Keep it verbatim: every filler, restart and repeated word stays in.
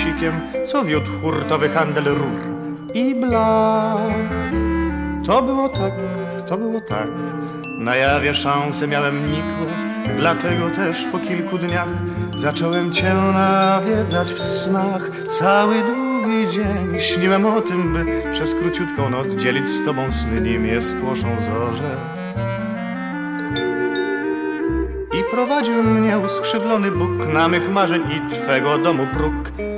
busikiem, co wiódł hurtowy handel rur i blach. To było tak, to było tak, na jawie szanse miałem nikłe, dlatego też po kilku dniach zacząłem cię nawiedzać w snach. Cały długi dzień śniłem o tym, by przez króciutką noc dzielić z tobą sny, nim je spłoszą zorze. I prowadził mnie uskrzydlony Bóg na mych marzeń i twego domu próg.